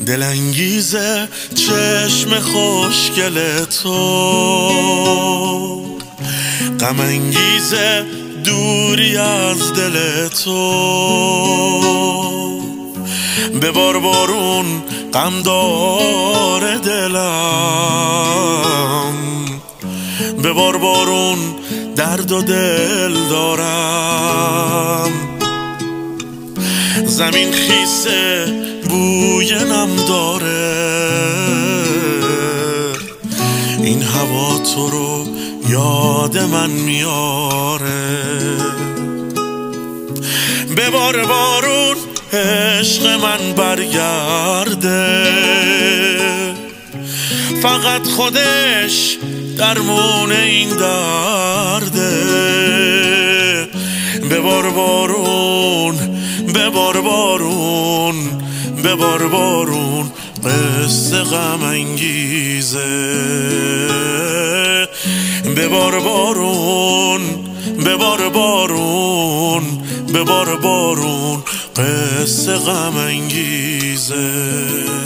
دلانگیزه چشم خوشگل تو، غم انگیزه دوری از دل تو. ببار بارون غم داره دلم، ببار بارون درد و دل دارم. زمین خیسه بوی نم داره، این هوا تو رو یاد من میاره. ببار بارون عشق من برگرده، فقط خودش درمون این درده. ببار بارون، ببار بارون، ببار بارون قصه غم انگیزه. ببار بارون، ببار بارون، ببار بارون قصه غم انگیزه.